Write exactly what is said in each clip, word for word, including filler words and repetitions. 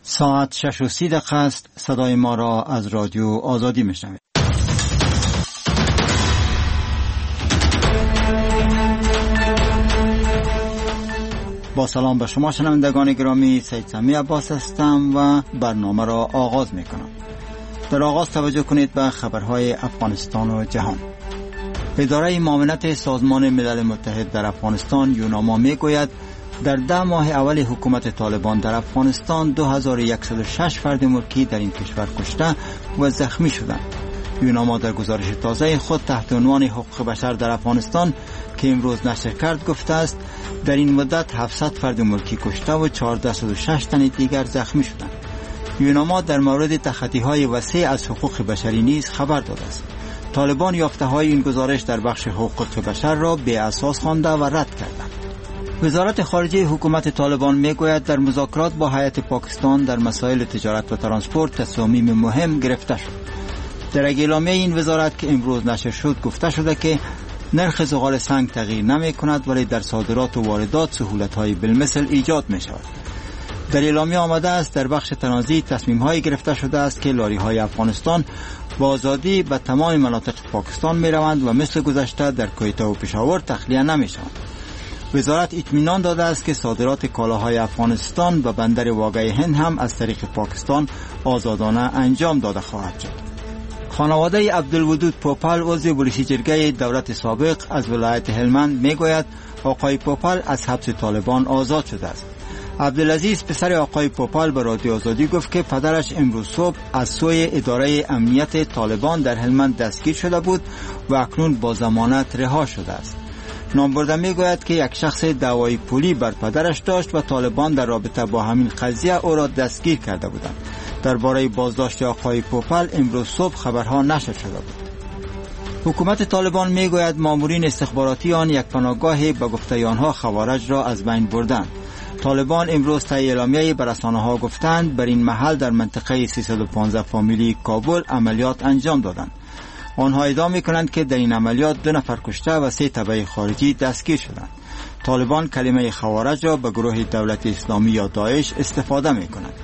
ساعت شش و سی دقیقه است. صدای ما را از رادیو آزادی میشنوید. با سلام به شما شنوندگان گرامی، سید سمی عباس هستم و برنامه را آغاز میکنم. در آغاز توجه کنید به خبرهای افغانستان و جهان. اداره معاونت سازمان ملل متحد در افغانستان یوناما میگوید در ده ماه اول حکومت طالبان در افغانستان دو هزار و صد و شش فرد ملکی در این کشور کشته و زخمی شدند. یوناما در گزارش تازه خود تحت عنوان حقوق بشر در افغانستان که امروز نشر کرد گفته است در این مدت هفتصد فرد ملکی کشته و چهارصد و شش تن دیگر زخمی شدند. یوناما در مورد تخطی‌های وسیع از حقوق بشری نیز خبر داده است. طالبان یافته‌های این گزارش در بخش حقوق بشر را بی اساس خوانده و رد کردند. وزارت خارجه حکومت طالبان میگوید در مذاکرات با هیئت پاکستان در مسائل تجارت و ترانسپورت تصامیم مهم گرفته شد. در اعلامیه این وزارت که امروز نشر شد گفته شده که نرخ زغال سنگ تغییر نمی کند ولی در صادرات و واردات سهولت‌های بالمثل ایجاد می شود. در اعلامیه آمده است در بخش ترانزیت تصمیم‌هایی گرفته شده است که لاری‌های افغانستان با آزادی به تمام مناطق پاکستان می روند و مثل گذشته در کویته و پشاور تخلیه نمی شوند. وزارت اطمینان داده است که صادرات کالاهای افغانستان به بندر واقعه هند هم از طریق پاکستان آزادانه انجام داده خواهد شد. خانواده عبدالودود پوپل عضو بلوچی جرگه دولت سابق از ولایت هلمند میگوید آقای پوپل از حبس طالبان آزاد شده است. عبدالعزیز پسر آقای پوپل به رادیو آزادی گفت که پدرش امروز صبح از سوی اداره امنیت طالبان در هلمند دستگیر شده بود و اکنون با ضمانت رها شده است. نامبرده میگوید که یک شخص دعوای پولی بر پدرش داشت و طالبان در رابطه با همین قضیه او را دستگیر کرده بودند. درباره بازداشت آقای پوپل امروز صبح خبرها نشر شده بود. حکومت طالبان میگوید مامورین استخباراتی آن یک پناهگاه به گفته آنها خوارج را از بین بردند. طالبان امروز طی اعلامیه‌ای به رسانه‌ها گفتند بر این محل در منطقه سیصد و پانزده فامیلی کابل عملیات انجام دادند. آنها ادعا می‌کنند که در این عملیات دو نفر کشته و سه تبع خارجی دستگیر شدند. طالبان کلمه خوارج را به گروه دولت اسلامی یا داعش استفاده می‌کند.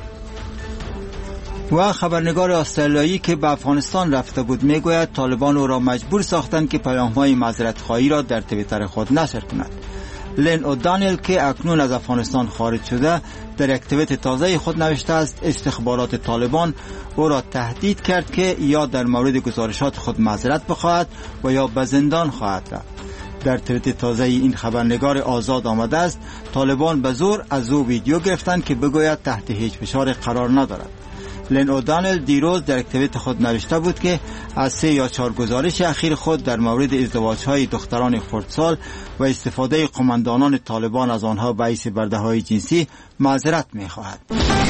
و خبرنگار استرالیایی که به افغانستان رفته بود میگوید طالبان او را مجبور ساختند که پیام‌های معذرت‌خواهی را در توییتر خود نشر کند. لن اودانیل که اکنون از افغانستان خارج شده در یک توییت تازه خود نوشته است استخبارات طالبان او را تهدید کرد که یا در مورد گزارشات خود معذرت بخواهد و یا به زندان خواهد رفت. در توییت تازه این خبرنگار آزاد آمده است طالبان به زور از او ویدیو گرفتند که بگوید تحت هیچ فشار قرار ندارد. لن اودانل دیروز در توییت خود نوشته بود که از سه یا چهار گزارش اخیر خود در مورد ازدواج‌های دختران خردسال و استفاده قماندانان طالبان از آنها باعث برده‌های جنسی معذرت می‌خواهد.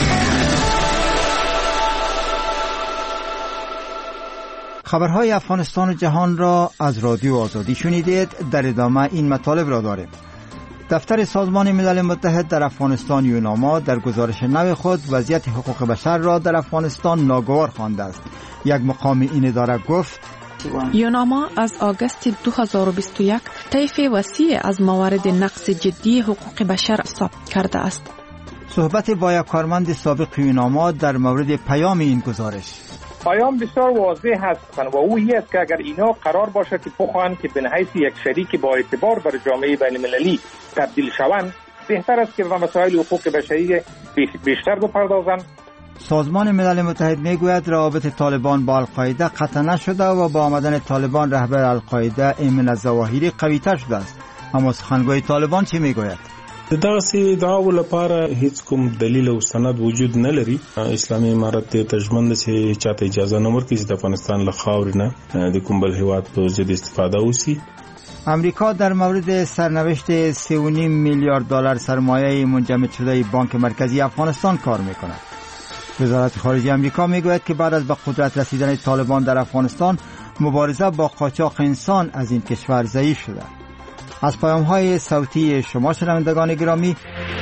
خبرهای افغانستان و جهان را از رادیو آزادی شنیدید. در ادامه این مطالب را داریم. دفتر سازمان ملل متحد در افغانستان یوناما در گزارش نو خود وضعیت حقوق بشر را در افغانستان ناگوار خوانده است. یک مقام این اداره گفت یوناما از آگوست دو هزار و بیست و یک طیف وسیع از موارد نقض جدی حقوق بشر ثبت کرده است. صحبت با یک کارمند سابق یوناما در مورد پیام این گزارش. پیام بسیار واضح هست و او این است که اگر اینا قرار باشه که بخواهند که به حیث یک شریک با اعتبار بر جامعه بین المللی تبدیل شوند بهتر است که به مسائل حقوق بشری بیشتر بپردازند. سازمان ملل متحد میگوید روابط طالبان با القاعده قطع نشده و با آمدن طالبان رهبر القاعده ایمن الظواهری قوی‌تر شده است. اما سخنگوی طالبان چی میگوید؟ دغه سي دعاو لپاره هیڅ کوم دلیل او سند وجود نه لري. اسلامي امارت ته تجمند سي چاته اجازه نه ورکړي چې د افغانستان له خاورې نه د کوم بل هیواد په ضد استفاده وسی. امریکا در مورد سرنوشت سه و نیم میلیارد دلار سرمایه منجمد شده بانک مرکزی افغانستان کار میکند. وزارت خارجه امریکا میگوید که بعد از به قدرت رسیدن طالبان در افغانستان مبارزه با قاچاق انسان از این کشور ضعیف شده. از پیام‌های صوتی شما شنوندگان گرامی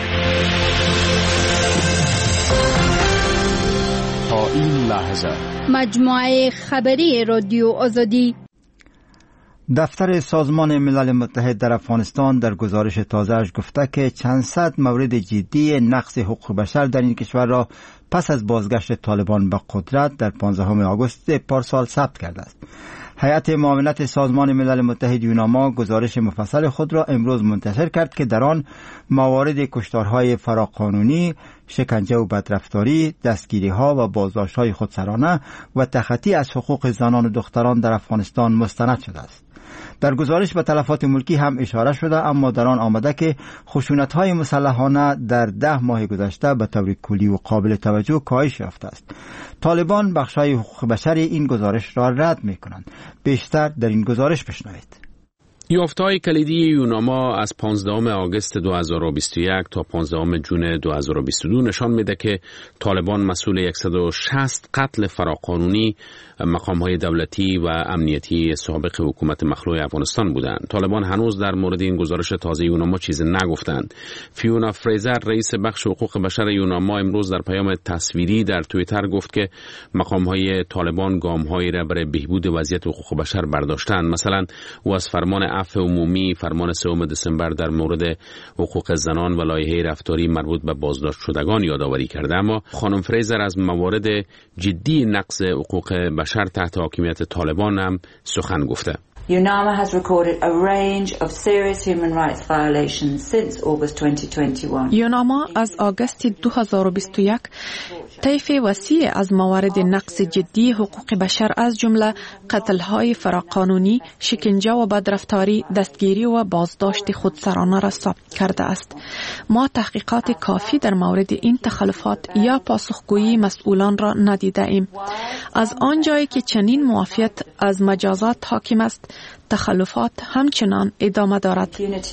تا این لحظه مجموعه خبری رادیو آزادی. دفتر سازمان ملل متحد در افغانستان در گزارش تازه‌اش گفته که چند صد مورد جدی نقض حقوق بشر در این کشور را پس از بازگشت طالبان به قدرت در پانزدهم آگوست پارسال ثبت کرده است. هیئت معاونت سازمان ملل متحد یوناما گزارش مفصل خود را امروز منتشر کرد که در آن موارد کشتارهای فراقانونی، شکنجه و بدرفتاری، دستگیری‌ها و بازداشت‌های خودسرانه و تخطی از حقوق زنان و دختران در افغانستان مستند شده است. در گزارش به تلفات ملکی هم اشاره شده، اما در آن آمده که خشونت‌های مسلحانه در ده ماه گذشته به طور کلی و قابل توجه کاهش یافته است. طالبان بخش‌های حقوق بشر این گزارش را رد می‌کنند. بیشتر در این گزارش بشنوید. یافته‌های کلیدی یوناما از پانزدهم آگوست دو هزار و بیست و یک تا پانزدهم ژوئن دو هزار و بیست و دو نشان میده که طالبان مسئول صد و شصت قتل فراقانونی مقام‌های دولتی و امنیتی سابق حکومت مخلوع افغانستان بودند. طالبان هنوز در مورد این گزارش تازه یوناما چیزی نگفتند. فیونا فریزر رئیس بخش حقوق بشر یوناما امروز در پیام تصویری در توییتر گفت که مقام‌های طالبان گام‌هایی را برای بهبود وضعیت حقوق بشر برداشتند. مثلا او از فرمان عفو عمومی فرمان سوم دسامبر در مورد حقوق زنان و لایحه رفتاری مربوط به بازداشت شدگان یادآوری کرده، اما خانم فریزر از موارد جدی نقض حقوق بشر تحت حاکمیت طالبان هم سخن گفته. UNAMA has recorded a range of serious human rights violations since August twenty twenty-one. یوناما از آگوست دو هزار و بیست و یک طیف وسیع از موارد نقض جدی حقوق بشر از جمله قتل‌های فراقانونی، شکنجه و بدرفتاری، دستگیری و بازداشت خودسرانه را ثبت کرده است. ما تحقیقات کافی در مورد این تخلفات یا پاسخگویی مسئولان را ندیده ایم. از آنجایی که چنین معافیت از مجازات حاکم است، تخلفات همچنان ادامه دارد.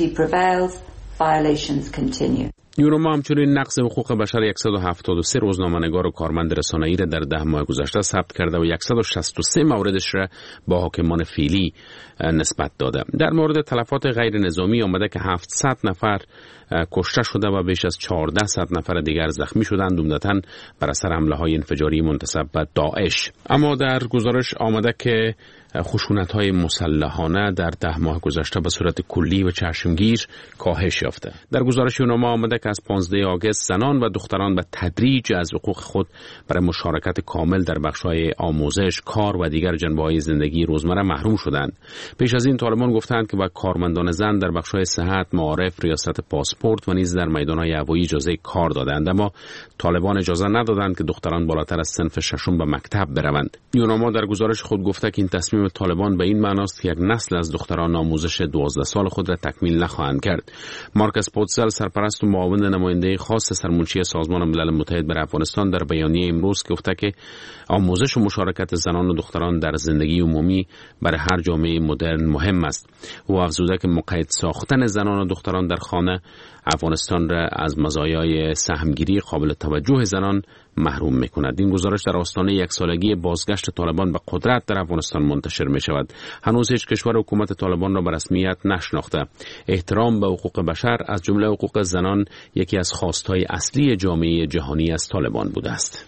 یوناما همچنین نقض حقوق بشر صد و هفتاد و سه روزنامه‌نگار و کارمند رسانه‌ای را در ده ماه گذشته ثبت کرده و صد و شصت و سه موردش را با حاکمان فعلی نسبت داده. در مورد تلفات غیر نظامی آمده که هفتصد نفر کشته شده و بیش از چهارصد نفر دیگر زخمی شدند، عمدتاً بر اثر حمله‌های انفجاری منتسب به داعش. اما در گزارش آمده که خشونت‌های مسلحانه در ده ماه گذشته به صورت کلی و چشمگیر کاهش یافته. در گزارش یوناما آمده که از پانزدهم آگوست زنان و دختران به تدریج از حقوق خود برای مشارکت کامل در بخش‌های آموزش، کار و دیگر جنبه‌های زندگی روزمره محروم شدند. پیش از این طالبان گفتند که به کارمندان زن در بخش‌های صحت، معارف، ریاست پاسپورت و نیز در میدان‌های هوایی اجازه کار دادند، اما طالبان اجازه ندادند که دختران بالاتر از صنف ششم به مکتب بروند. یوناما در گزارش خود گفته که این تصمیم طالبان به این معناست که یک نسل از دختران آموزش دوازده سال خود را تکمیل نخواهند کرد. مارکس پوتزل، سرپرست و معاون نماینده خاص سرمنشی سازمان ملل متحد برای افغانستان، در بیانیه امروز گفته که آموزش و مشارکت زنان و دختران در زندگی عمومی برای هر جامعه مدرن مهم است. او افزوده که مقید ساختن زنان و دختران در خانه افغانستان را از مزایای سهمگیری قابل توجه زنان محروم می‌کند. این گزارش در آستانه یک سالگی بازگشت طالبان به قدرت در افغانستان منتشر می‌شود. هنوز هیچ کشور حکومت طالبان را به رسمیت نشناخته. احترام به حقوق بشر از جمله حقوق زنان یکی از خواست‌های اصلی جامعه جهانی از طالبان بوده است.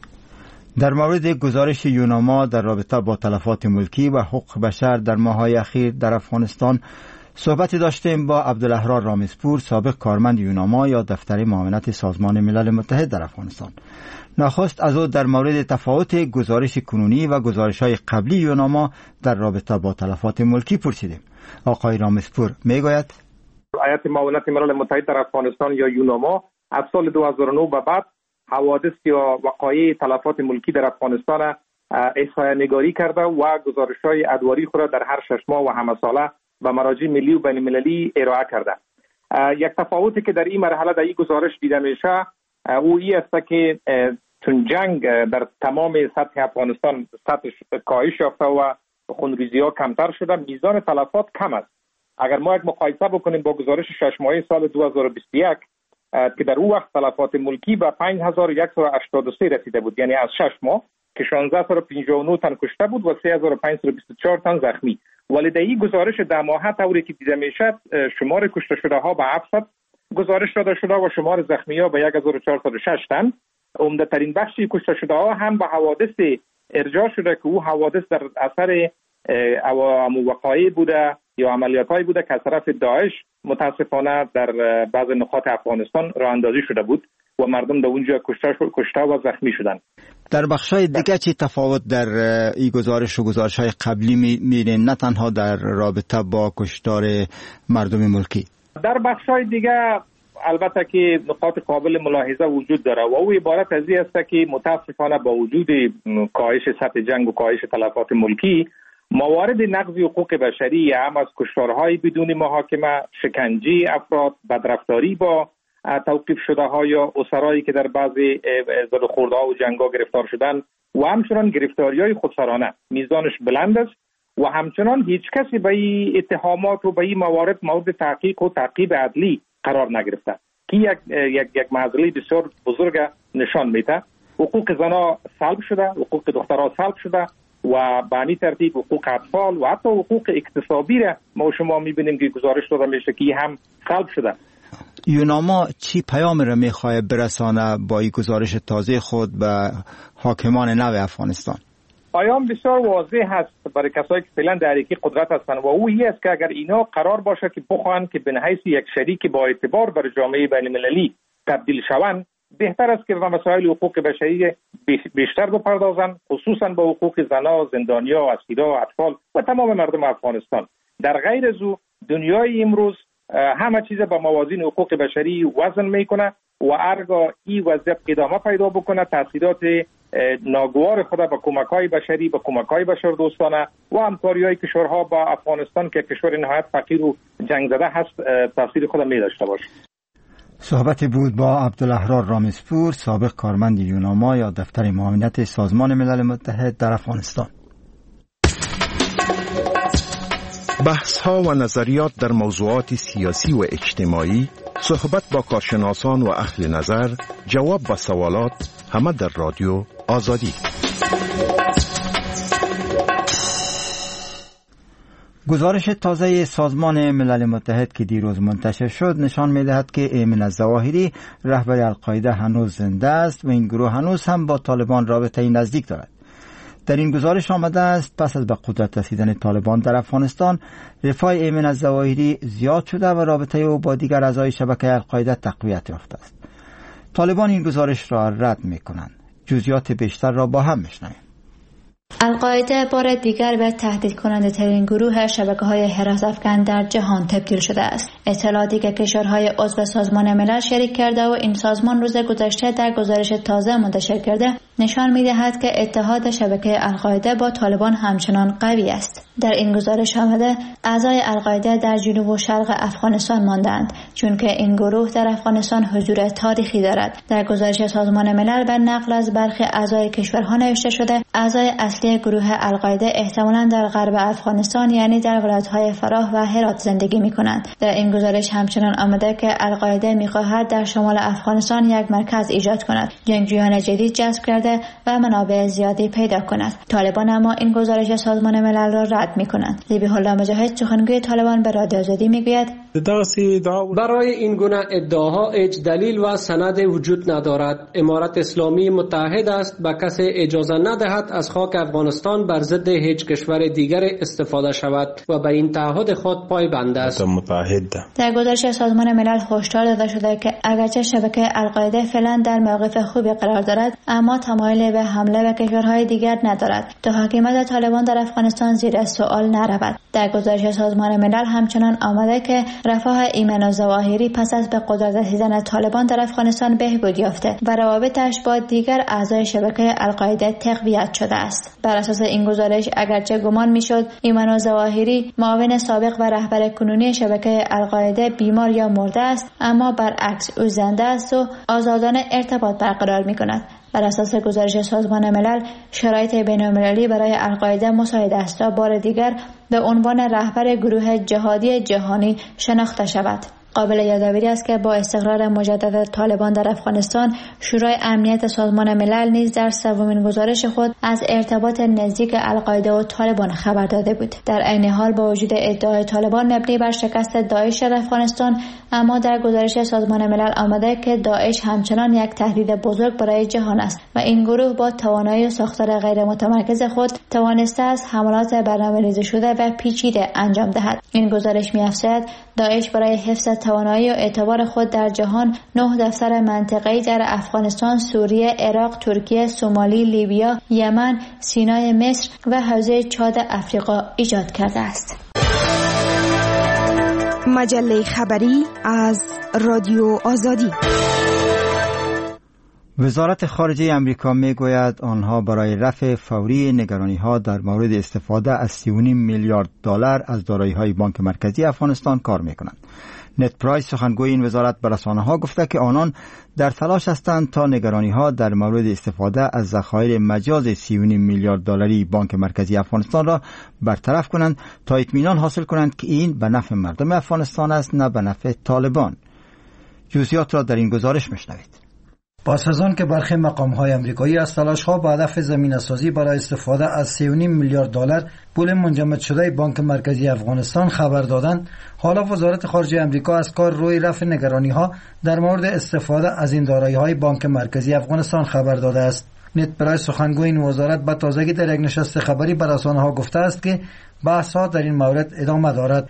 در مورد گزارش یوناما در رابطه با تلفات ملکی و حقوق بشر در ماه‌های اخیر در افغانستان صحبتی داشتیم با عبدالاحرار رامزپور، سابق کارمند یوناما یا دفتر معاونت سازمان ملل متحد در افغانستان. نخست از او در مورد تفاوت گزارش کنونی و گزارش‌های قبلی یوناما در رابطه با تلفات ملکی پرسیدیم. آقای رامزپور میگوید هیئت معاونت ملل متحد در افغانستان یا یوناما از سال دو هزار و نه به بعد حوادث یا وقایع تلفات ملکی در افغانستان احصایه نگاری کرده و گزارش‌های ادواری خود را در هر شش ماه و همه ساله به مراجع ملی و بین المللی ارائه کرده. یک تفاوتی که در این مرحله در این گزارش دیده میشه او این است که چون جنگ در تمام سطح افغانستان سطحش کاهش یافته و خونریزی‌ها کمتر شده، میزان تلفات کم است. اگر ما یک مقایسه بکنیم با گزارش شش ماهه سال دو هزار و بیست و یک که در اون وقت تلفات ملکی به پنج هزار و صد و هشتاد و سه رسیده بود، یعنی از شش ماه که شانزده هزار و پنجاه و نه تن کشته بود و سه هزار و پنجصد و بیست و چهار تن زخمی. ولی در این گزارش ده ماهه طوری که دیده میشد شمار کشته شده ها به هفتصد گزارش داده شده و شمار زخمی ها به هزار و چهارصد و شش تن. عمده ترین بخشی کشته شده ها هم به حوادث ارجاع شده که او حوادث در اثر او وقایع بوده یا عملیات‌هایی بوده که از طرف داعش متاسفانه در بعض نقاط افغانستان راه اندازی شده بود و مردم در اونجا کشته و زخمی شدند. در بخشای دیگه چی تفاوت در این گزارش و گزارش‌های قبلی می‌بینید، نه تنها در رابطه با کشتار مردم ملکی؟ در بخشای دیگه البته که نقاط قابل ملاحظه وجود داره و او عبارت از این است که متاسفانه با وجود کاهش سطح جنگ و کاهش تلفات ملکی، موارد نقض حقوق بشری هم از کشتارهای بدون محاکمه، شکنجه افراد، بدرفتاری با توقیف شده ها یا اسرایی که در بعضی زدخوردها و جنگ‌ها گرفتار شدن و همچنان گرفتاری‌های خودسرانه میزانش بلند است و همچنان هیچ کسی به این اتهامات و به این موارد مورد تحقیق و تعقیب عدلی قرار نگرفته که یک یک یک معضله بسیار بزرگ نشان میده. حقوق زنان سلب شده، حقوق دخترها سلب شده و به این ترتیب حقوق اطفال و حتی حقوق اکتسابی را ما شما میبینیم که گزارش داده میشه که هم سلب شده. یوناما چی پیام را میخواه برسانه با این گزارش تازه خود به حاکمان نو افغانستان؟ پیام بسیار واضح هست برای کسایی که فعلا در حقیقت قدرت هستند و او این است که اگر اینا قرار باشه که بخواهند که به حیث یک شریک با اعتبار بر جامعه بین المللی تبدیل شوند، بهتر است که به مسائل حقوق بشری بیشتر بپردازند، خصوصا به حقوق زنان، زندانیان، اسیران، اطفال و تمام مردم افغانستان. در غیر از او دنیای امروز همه چیز با موازین حقوق بشری وزن میکنه و هرگاه این وضعیت ادامه پیدا بکنه تاثیرات ناگوار خود با کمک‌های بشری، با کمک‌های بشردوستانه و همکاری‌های کشورها با افغانستان که کشور نهایت فقیر و جنگ زده هست تاثیر خود می داشته باشه. صحبت بود با عبدالاحرار رامزپور، سابق کارمند یوناما یا دفتر معاونت سازمان ملل متحد در افغانستان. بحث‌ها و نظریات در موضوعات سیاسی و اجتماعی، صحبت با کارشناسان و اهل نظر، جواب و سوالات، همه در رادیو آزادی. گزارش تازه سازمان ملل متحد که دیروز منتشر شد نشان می‌دهد که ایمن الظواهری رهبر القاعده هنوز زنده است و این گروه هنوز هم با طالبان رابطه نزدیک دارد. در این گزارش آمده است پس از به قدرت رسیدن طالبان در افغانستان، رفاه ایمن الظواهری زیاد شده و رابطه او با دیگر اعضای شبکه القاعده تقویت یافته است. طالبان این گزارش را رد می‌کنند. جزئیات بیشتر را با هم می‌شنویم. القاعده بار دیگر به تهدید کننده ترین گروه شبکه‌های حراس افکن در جهان تبدیل شده است. اطلاعاتی که کشورهای عضو سازمان ملل شریک کرده و این سازمان روز گذشته در گزارش تازه منتشر کرده نشان می‌دهد که اتحاد شبکه القاعده با طالبان همچنان قوی است. در این گزارش آمده اعضای القاعده در جنوب و شرق افغانستان ماندند چون که این گروه در افغانستان حضور تاریخی دارد. در گزارش سازمان ملل به نقل از برخی اعضای کشورها نوشته شده اعضای اصلی گروه القاعده احتمالاً در غرب افغانستان یعنی در ولایت‌های فراه و هرات زندگی می‌کنند. در این گزارش همچنان آمده که القاعده می‌خواهد در شمال افغانستان یک مرکز ایجاد کند، جنگجویان جدید جذب کرده و منابع زیادی پیدا کند. طالبان اما این گزارش سازمان ملل را رد می‌کنند. ذبیح الله مجاهد سخنگوی طالبان به رادیو آزادی می‌گوید برای این گونه ادعاها هیچ دلیل و سند وجود ندارد. امارت اسلامی متحد است به کسی اجازه ندهد از خاک افغانستان بر ضد هیچ کشور دیگر استفاده شود و به این تعهد خود پایبند است. در گزارش سازمان ملل هشدار داده شده که اگرچه شبکه القاعده فعلا در موقف خوبی قرار دارد اما تمایل به حمله به کشورهای دیگر ندارد تا حاکمیت طالبان در افغانستان زیر سوال نرود. در گزارش سازمان ملل همچنان آمده که رفاه ایمن الظواهری پس از به قدرت رسیدن طالبان در افغانستان بهبود یافته و روابطش با دیگر اعضای شبکه القاعده تقویت شده است. بر اساس این گزارش اگرچه گمان میشد ایمن الظواهری معاون سابق و رهبر کنونی شبکه القاعده بیمار یا مرده است، اما برعکس او زنده است و آزادانه ارتباط برقرار میکند. بر اساس گزارش سازمان ملل شرایط بین‌المللی برای القاعده مساعد است تا بار دیگر به عنوان رهبر گروه جهادی جهانی شناخته شود. قابل یادآوری است که با استقرار مجدد طالبان در افغانستان، شورای امنیت سازمان ملل نیز در سومین گزارش خود از ارتباط نزدیک القاعده و طالبان خبر داده بود. در عین حال با وجود ادعای طالبان مبنی بر شکست داعش در افغانستان، اما در گزارش سازمان ملل آمده که داعش همچنان یک تهدید بزرگ برای جهان است و این گروه با توانایی و ساختار غیر متمرکز خود توانسته است حملات برنامه‌ریزی شده و پیچیده انجام دهد. این گزارش می‌افزاید داعش برای حفظ توانایی و اعتبار خود در جهان نه دفتر منطقه‌ای در افغانستان، سوریه، عراق، ترکیه، سومالی، لیبیا، یمن، سینای مصر و حوزه چاد افریقا ایجاد کرده است. مجله خبری از رادیو آزادی. وزارت خارجه امریکا میگوید آنها برای رفع فوری نگرانی‌ها در مورد استفاده از سی و نیم میلیارد دلار از دارایی‌های بانک مرکزی افغانستان کار می‌کنند. نت پرایس سخنگوی این وزارت به رسانه‌ها گفته که آنان در تلاش هستند تا نگرانی‌ها در مورد استفاده از ذخایر مجاز سی و نیم میلیارد دلاری بانک مرکزی افغانستان را برطرف کنند تا اطمینان حاصل کنند که این به نفع مردم افغانستان است، نه به نفع طالبان. جزئیات را در این گزارش می‌شنوید. پس از آن که برخی مقام‌های آمریکایی از تلاش‌ها به هدف زمینه‌سازی برای استفاده از سی و نیم میلیارد دلار پول منجمد شده بانک مرکزی افغانستان خبر دادند، حالا وزارت خارجه آمریکا از کار روی رفع نگرانی‌ها در مورد استفاده از این دارایی‌های بانک مرکزی افغانستان خبر داده است. نت پرایس سخنگوی این وزارت به تازگی در یک نشست خبری به رسانه‌ها گفته است که بحث‌ها در این مورد ادامه دارد.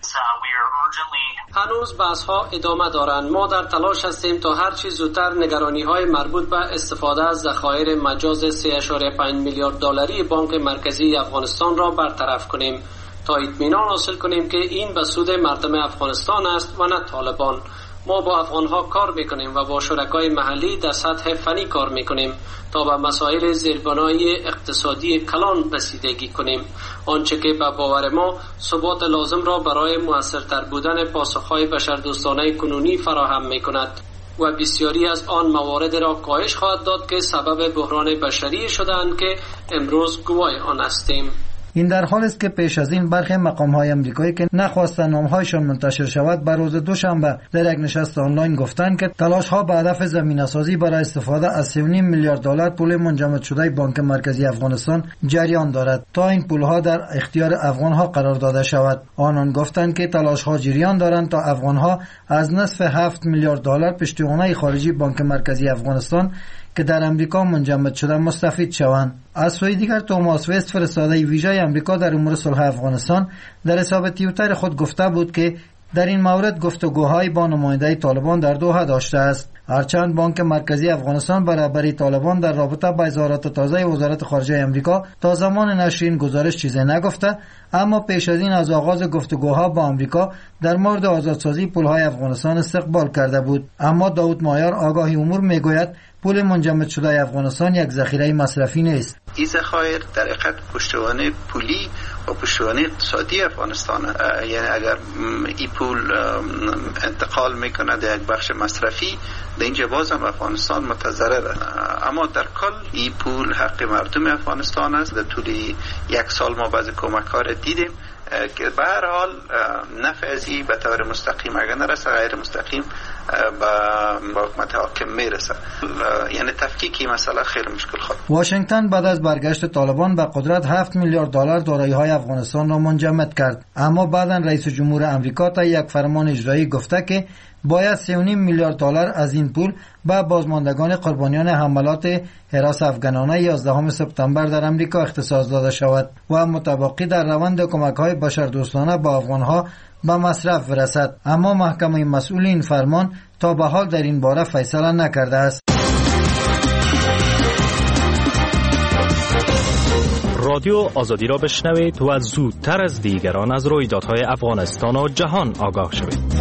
هنوز بحث ها ادامه دارند. ما در تلاش هستیم تا هر چیز زودتر نگرانی های مربوط به استفاده از ذخایر مجاز سه اشاره پنج میلیارد دلاری بانک مرکزی افغانستان را برطرف کنیم تا اطمینان حاصل کنیم که این به سود مردم افغانستان است و نه طالبان. ما با افغانها کار میکنیم و با شرکای محلی در سطح فنی کار میکنیم تا به مسائل زیربنای اقتصادی کلان رسیدگی کنیم، آنچه که به باور ما ثبات لازم را برای موثرتر بودن پاسخهای بشردوستانه کنونی فراهم میکند و بسیاری از آن موارد را کاهش خواهد داد که سبب بحران بشری شدند که امروز گواه آن هستیم. این در حال است که پیش از این برخی مقام‌های آمریکایی که نخواستند نام‌هایشان منتشر شود بر روز دوشنبه در یک نشست آنلاین گفتند که تلاش‌ها به هدف زمینه‌سازی برای استفاده از سی و نیم میلیارد دلار پول منجمد شده بانک مرکزی افغانستان جریان دارد تا این پول‌ها در اختیار افغان‌ها قرار داده شود. آنان گفتند که تلاش‌ها جریان دارند تا افغان‌ها از نصف هفت میلیارد دلار پشتوانه خارجی بانک مرکزی افغانستان که در امریکا منجمد شده مستفید شوند. از سوی دیگر توماس وست فرستاده ویژه امریکا در امور صلح افغانستان در حساب توییتر خود گفته بود که در این مورد گفتگوهای با نماینده طالبان در دوحه داشته است. هرچند بانک مرکزی افغانستان برابری طالبان در رابطه با اظهارات تازه وزارت خارجه امریکا تا زمان نشر این گزارش چیزی نگفته، اما پیش از این از آغاز گفتگوها با امریکا در مورد آزادسازی پولهای افغانستان استقبال کرده بود. اما داود مایار آگاهی امور میگوید پول منجمد شده افغانستان یک ذخیره مصرفی نیست. این ذخایر در حقیقت پشتوانه پولی و پشتوانه اقتصادی افغانستان، یعنی اگر این پول انتقال میکنه در یک بخش مصرفی در اینجا باز هم افغانستان متضرر است. اما در کل این پول حق مردم افغانستان است. در طول یک سال ما بعض کمک ها را دیدیم که به هر حال نفع از این به طور مستقیم اگر نرسه غیر مستقیم به حکومت حاکم میرسه، یعنی تفکیک این مسئله خیلی مشکل خواهد. واشنگتن بعد از برگشت طالبان به قدرت هفت میلیارد دلار دارایی های افغانستان را منجمد کرد، اما بعدا رئیس جمهور امریکا تا یک فرمان اجرایی گفته که باید سه و نیم میلیارد دلار از این پول به بازماندگان قربانیان حملات هراس افغانانه یازدهم سپتامبر در امریکا اختصاص داده شود و متباقی در روند کمک‌های بشردوستانه با افغان‌ها به مصرف برسد. اما محکمه مسئول این فرمان تا به حال در این باره فیصله نکرده است. رادیو آزادی را بشنوید و زودتر از دیگران از رویدادهای افغانستان و جهان آگاه شوید.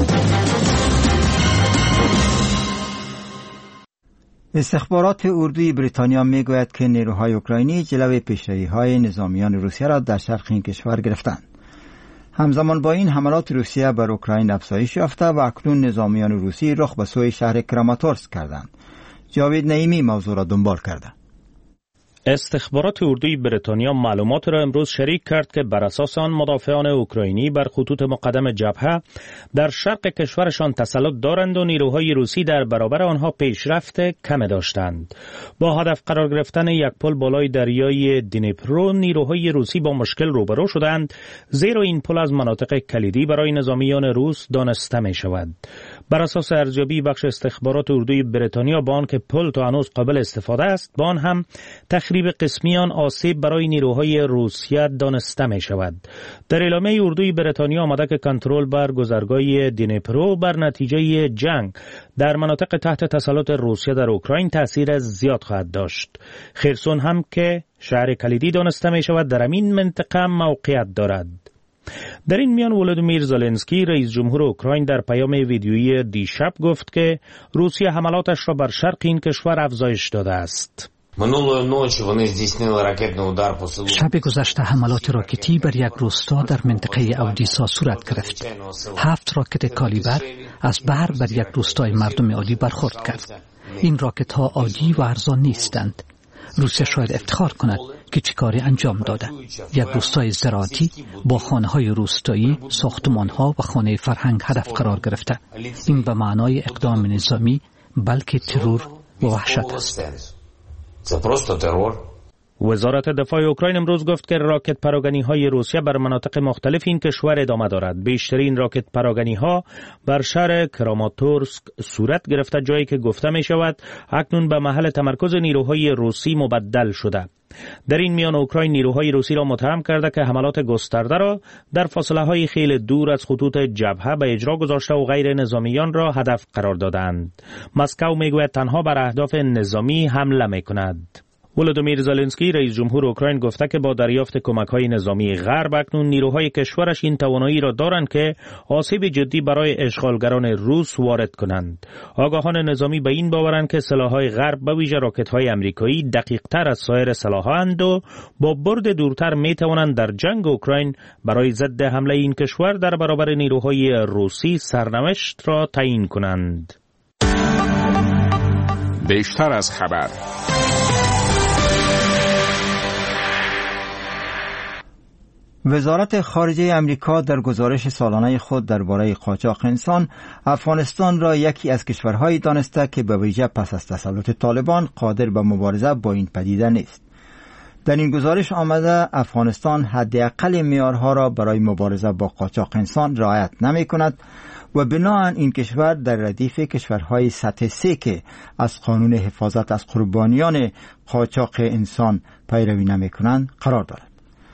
استخبارات اردوی بریتانیا میگوید که نیروهای اوکراینی جلوی پیشروی‌های نظامیان روسیه را در شرق این کشور گرفتند. همزمان با این حملات روسیه بر اوکراین افزایش یافته و اکنون نظامیان روسی رخ به سوی شهر کراماتورسک کردند. جاوید نعیمی موضوع را دنبال کرده. استخبارات اردوی بریتانیا معلومات را امروز شریک کرد که بر اساس آن مدافعان اوکراینی بر خطوط مقدم جبهه در شرق کشورشان تسلط دارند و نیروهای روسی در برابر آنها پیشرفت کم داشتند. با هدف قرار گرفتن یک پل بالای دریای دنیپرو نیروهای روسی با مشکل روبرو شدند، زیرا این پل از مناطق کلیدی برای نظامیان روس دانسته می شود. بر اساس ارزیابی بخش استخبارات اردوی بریتانیا با آنکه پل تا هنوز قابل استفاده است، با آن هم تخریب قسمی آن آسیب برای نیروهای روسیه دانسته می شود. در اعلامیه اردوی بریتانیا آمده که کنترل بر گذرگاه دنیپرو بر نتیجه جنگ در مناطق تحت تسلط روسیه در اوکراین تأثیر زیاد خواهد داشت. خرسون هم که شهر کلیدی دانسته می شود در این منطقه موقعیت دارد. در این میان ولودیمیر زلنسکی رئیس جمهور اوکراین در پیام ویدیویی دیشب گفت که روسیه حملاتش را بر شرق این کشور افزایش داده است. شب گذشته حملات راکتی بر یک روستا در منطقه اودیسا صورت گرفت. هفت راکت کالیبر از بر بر یک روستای مردم عادی برخورد کرد. این راکت ها عادی و ارزان نیستند. روسیه شاید افتخار کند که چه کاری انجام داده. یک روستای زراعتی با خانه‌های روستایی، ساختمان‌ها و خانه فرهنگ هدف قرار گرفته. این به معنای اقدام نظامی بلکه ترور و وحشت است. وزارت دفاع اوکراین امروز گفت که راکت پراگنی‌های روسیه بر مناطق مختلف این کشور ادامه دارد. بیشترین راکت پراگنی‌ها بر شهر کراماتورسک صورت گرفته، جایی که گفته می شود اکنون به محل تمرکز نیروهای روسی مبدل شده. در این میان اوکراین نیروهای روسی را متهم کرده که حملات گسترده را در فاصله‌های خیلی دور از خطوط جبهه به اجرا گذاشته و غیر نظامیان را هدف قرار دادند. مسکو میگوید تنها بر اهداف نظامی حمله می‌کند. ولودیمیر زلنسکی رئیس جمهور اوکراین گفته که با دریافت کمک‌های نظامی غرب اکنون نیروهای کشورش این توانایی را دارند که آسیب جدی برای اشغالگران روس وارد کنند. آگاهان نظامی به این باورند که سلاح‌های غرب به ویژه راکت‌های آمریکایی دقیق‌تر از سایر سلاح‌هاند و با برد دورتر می‌توانند در جنگ اوکراین برای ضد حمله این کشور در برابر نیروهای روسی سرنوشت را تعیین کنند. بیشتر از خبر. وزارت خارجه امریکا در گزارش سالانه خود درباره قاچاق انسان، افغانستان را یکی از کشورهایی دانسته که به ویژه پس از تسلط طالبان قادر به مبارزه با این پدیده نیست. در این گزارش آمده افغانستان حداقل معیارها را برای مبارزه با قاچاق انسان رعایت نمی کند و بناهن این کشور در ردیف کشورهای سطح سه که از قانون حفاظت از قربانیان قاچاق انسان پیروی نمی کنند قرار دارد.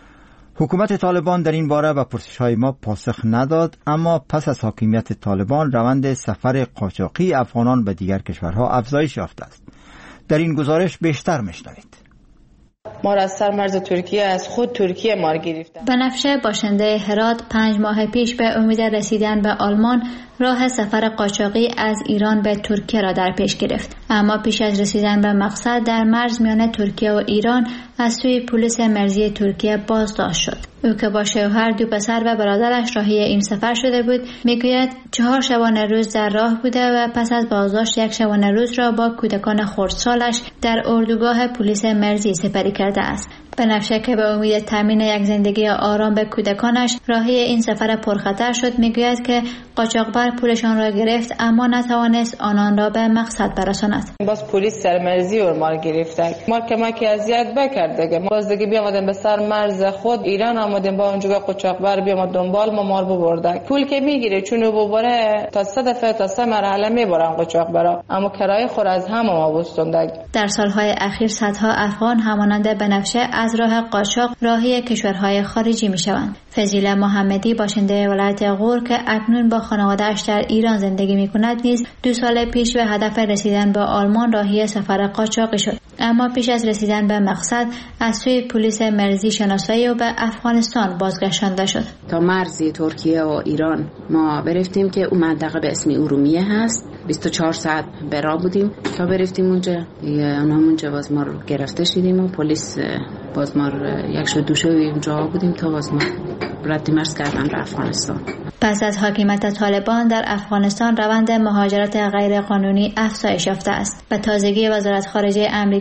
حکومت طالبان در این باره به پرسش‌های ما پاسخ نداد، اما پس از حاکمیت طالبان روند سفر قاچاقی افغانان به دیگر کشورها افزایش یافته است. در این گزارش بیشتر میشنوید. ما را از سرمرز ترکیه از خود ترکیه ما گرفتند. بنفشه باشنده هرات پنج ماه پیش به امید رسیدن به آلمان راه سفر قاچاقی از ایران به ترکیه را در پیش گرفت، اما پیش از رسیدن به مقصد در مرز میان ترکیه و ایران از سوی پلیس مرزی ترکیه بازداشت شد. او که با شوهر، دو پسر و برادرش راهی این سفر شده بود، میگوید چهار شبانه روز در راه بوده و پس از بازداشت یک شبانه روز را با کودکان خردسالش در اردوگاه پلیس مرزی سپری کرده است. بنفشه که به امید تامین یک زندگی آرام به کودکانش راهی این سفر پرخطر شد، میگوید که قاچاقبر پولشان را گرفت اما نتوانست آنان را به مقصد برساند. باز پلیس سرمرزی اور ما گرفته، ما کمک اذیت بکرده، باز دیگه بیامدیم به سر مرز خود ایران آمدیم با اونجا قاچاقبر بیامد دنبال ما مار ببرده. پول که میگیره چون ببره تا سه دفعه تا سه مرحله میبرن قاچاقبرا، اما کرایه خور از همه ما بستونده. در سالهای اخیر صدها افغان همانند بنفشه از راه قاچاق راهی کشورهای خارجی میشوند. فضیله محمدی باشنده ولایت غور که اکنون با خانواده‌اش در ایران زندگی میکند نیز دو سال پیش به هدف رسیدن به آلمان راهی سفر قاچاقی شد، اما پیش از رسیدن به مقصد از سوی پلیس مرزی شناسایی و به افغانستان بازگشتانده شد. تا مرزی ترکیه و ایران ما برفتیم که اون منطقه به اسم ارومیه هست. بیست و چهار ساعت برا بودیم تا برفتیم اونجا. اونا اونجا باز ما رو گرفته شدیم و پلیس باز ما یک شو دوشه اونجا بودیم تا باز ما رد مرز کردن به افغانستان. پس از حاکمیت طالبان در افغانستان روند مهاجرت غیر قانونی افزایش یافته است. به تازگی وزارت خارجه آمریکا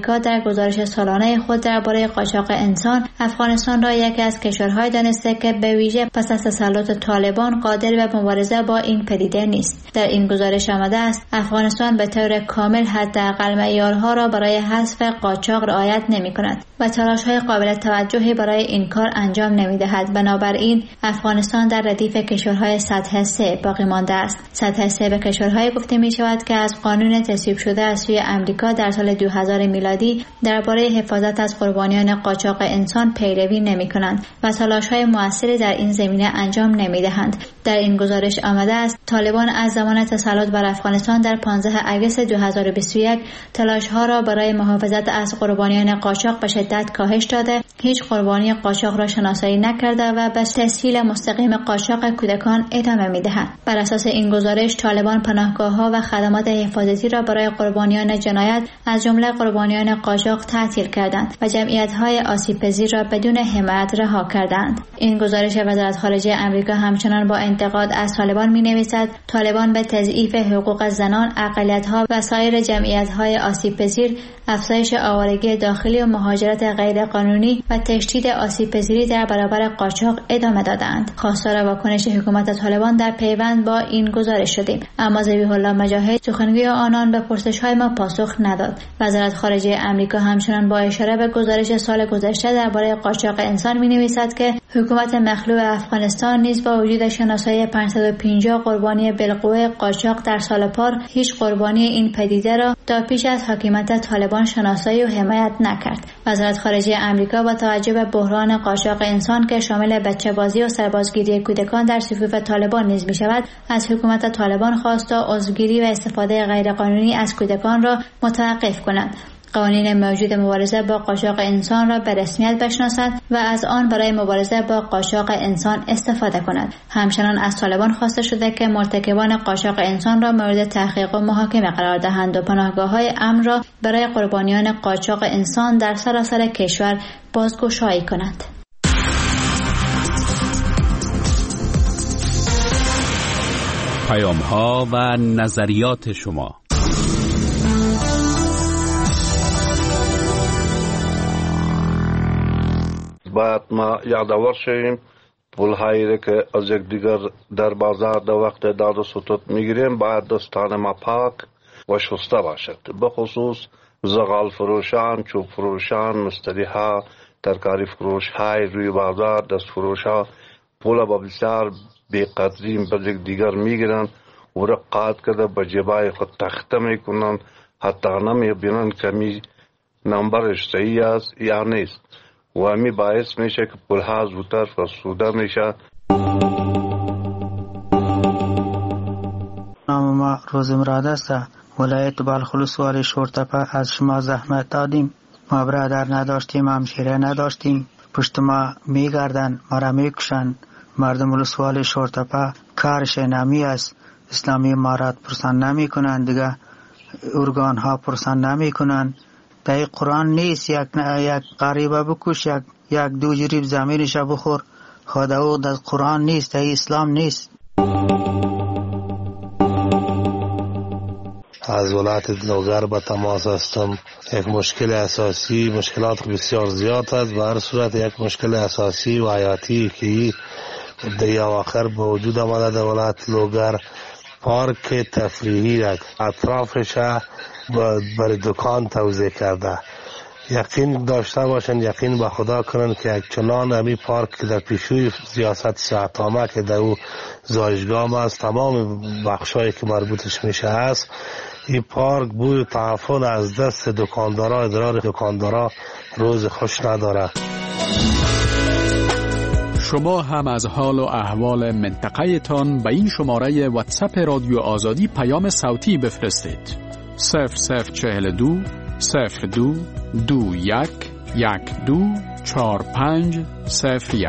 آمریکا در گزارش سالانه خود درباره قاچاق انسان افغانستان را یکی از کشورهای دانسته که به ویژه پس از تسلط طالبان قادر به مبارزه با این پدیده نیست. در این گزارش آمده است افغانستان به طور کامل حداقل معیارها را برای حذف قاچاق رعایت نمی‌کند و تلاش‌های قابل توجهی برای این کار انجام نمی‌دهد. بنابراین افغانستان در ردیف کشورهای سطح سه باقی مانده است. سطح سه به کشورهای گفته می‌شود که از قانون تصویب شده از سوی آمریکا در سال دو هزار میلادی درباره حفاظت از قربانیان قاچاق انسان پیروی نمی‌کنند و تلاش‌های موثری در این زمینه انجام نمی‌دهند. در این گزارش آمده است طالبان از زمان تسلط بر افغانستان در پانزدهم آگوست دو هزار و بیست و یک تلاش‌ها را برای محافظت از قربانیان قاچاق به شدت کاهش داده، هیچ قربانی قاچاق را شناسایی نکرده و به تسهیل مستقیم قاچاق کودکان ادامه می‌دهد. بر اساس این گزارش طالبان پناهگاه‌ها و خدمات حفاظتی را برای قربانیان جنایت از جمله قربانیان قاچاق تعطیل کردند و جمعیت‌های آسیب‌پذیر را بدون حمایت رها کردند. این گزارش وزارت خارجه آمریکا همچنان با انتقاد از طالبان می‌نویسد طالبان به تضعیف حقوق زنان، اقلیت‌ها و سایر جمعیت‌های آسیب‌پذیر، افزایش آوارگی داخلی و مهاجرت غیرقانونی و تشدید آسیب‌پذیری در برابر قاچاق ادامه دادند. خواستار واکنش حکومت طالبان در پیوند با این گزارش شدیم، اما ذبیح الله مجاهد سخنگوی آنان به پرسش‌های ما پاسخ نداد. وزارت خارجه آمریکا همچنان با اشاره به گزارش سال گذشته درباره قاچاق انسان می‌نویسد که حکومت مخلوع افغانستان نیز با وجود شناسایی پانصد و پنجاه قربانی بالقوه قاچاق در سال پار هیچ قربانی این پدیده را تا پیش از حکومت طالبان شناسایی و حمایت نکرد. وزارت خارجه آمریکا با توجه به بحران قاچاق انسان که شامل بچه‌بازی و سربازگیری کودکان در صفوف طالبان نیز می‌شود، از حکومت طالبان خواست تا عضوگیری و استفاده غیرقانونی از کودکان را متوقف کند، قوانین موجود مبارزه با قاچاق انسان را به رسمیت بشناسد و از آن برای مبارزه با قاچاق انسان استفاده کند. همچنان از طالبان خواسته شده که مرتکبان قاچاق انسان را مورد تحقیق و محاکمه قرار دهند و پناهگاه‌های امن را برای قربانیان قاچاق انسان در سراسر کشور بازگشایی کنند. پیام‌ها و نظریات شما. باید ما یادآور شویم پول‌هایی که از یکدیگر در بازار در وقت داد و ستد میگیریم باید دستان ما پاک و شسته باشد، به خصوص زغال فروشان، چوب فروشان، مشتری‌ها، ترکاری فروش‌های روی بازار، دست فروش‌ها پول با بسیار بی‌قدری به یکدیگر میگیرند و رقابت کرده به جیبای خود تخته میکنند، حتی نمی‌بینند که می نمبرش صحیح است یا نیست و همی باعث میشه که پولها زودتر فرسوده میشه. نام ما روز مراد است، ولایت بالخلوص والی شورتپه. از شما زحمت دادیم، ما برادر نداشتیم، همشیره نداشتیم، پشت ما میگردن، ما را میکشن. مردم ولسوالی شورتپه کارش نمی است، اسلامی امارات پرسان نمی کنن، دیگه ارگان ها پرسان نمی کنن. در قرآن نیست یک یک قریبه بکش، یک یک دو جریب زمینش بخور. خدا او در قرآن نیست، در اسلام نیست. از ولایت لوگر به تماس هستم. یک مشکل اساسی، مشکلات بسیار زیاد است، به هر صورت یک مشکل اساسی و حیاتی که در اواخر به وجود آمده در ولایت لوگر، پارک تفریحی را اطرافش برای دکان توزیع کرده. یقین داشته باشند، یقین به خدا کنند که یک چنان همی پارک که در پیشوی سیاست شهرنامه که در او زایشگاه است، تمام بخشایی که مربوطش میشه است، این پارک بوی تعفن از دست دکاندارا، ادرار دکاندارا روز خوش نداره. شما هم از حال و احوال منطقه تان به این شماره واتساپ رادیو آزادی پیام صوتی بفرستید. صفر صفر چهل دو صفر دو دو یک یک دو چهار پنج صفر یک.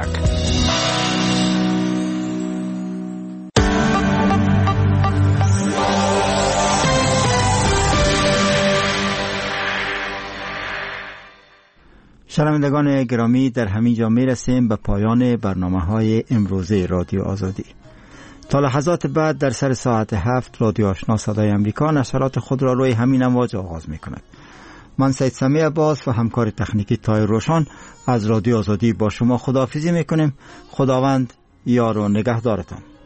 شنوندگان گرامی، در همین جا می رسیم به پایان برنامه های امروزه رادیو آزادی. تا لحظات بعد در سر ساعت هفت رادیو آشنا صدای امریکا نشرات خود را روی همین امواج آغاز می کند. من سید سمی عباس و همکار تکنیکی تایر روشان از رادیو آزادی با شما خداحافظی میکنیم. خداوند یار و نگهدارتان.